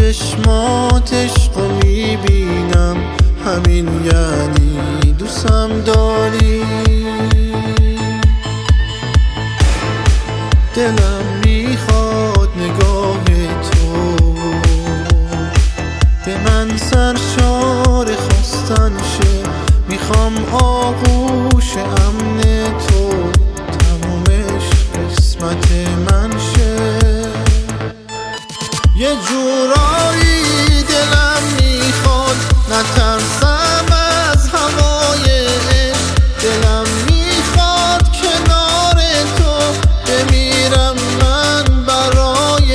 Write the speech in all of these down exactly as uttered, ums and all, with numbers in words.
چشمات عشقو میبینم، همین یعنی دوستم داری. دلم میخواد نگاه تو به من سرشار خواستن شه، میخوام آغوش امن تو تمومش قسمت من شه. یه جورایی دلم میخواد نترسم از هوای عشق، دلم میخواد کنار تو بمیرم من برای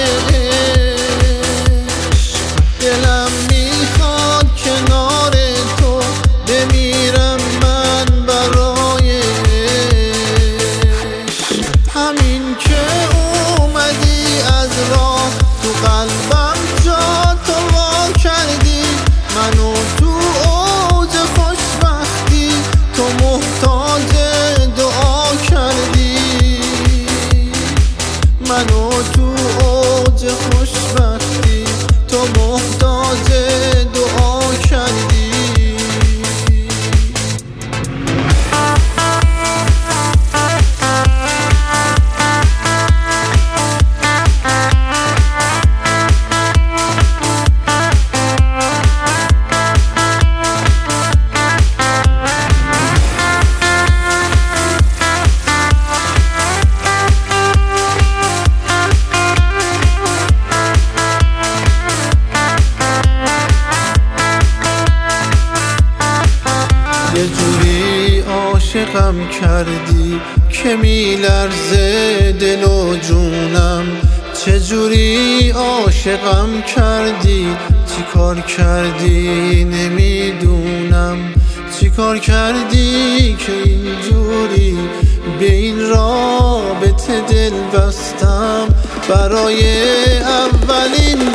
عشق، دلم میخواد کنار تو بمیرم من برای عشق. همین که اومدی از راه تو قلبم جا تو وا کردی، منو تو اوج خوشبختی تو محتاج دعا کردی، منو تو اوج خوشبختی تو محتاج دعا کردی. یه جوری عاشقم کردی که میلرزه دل و جونم، چه جوری عاشقم کردی، چی کار کردی نمیدونم، چی کار کردی که اینجوری به این رابطه دل بستم. برای اولین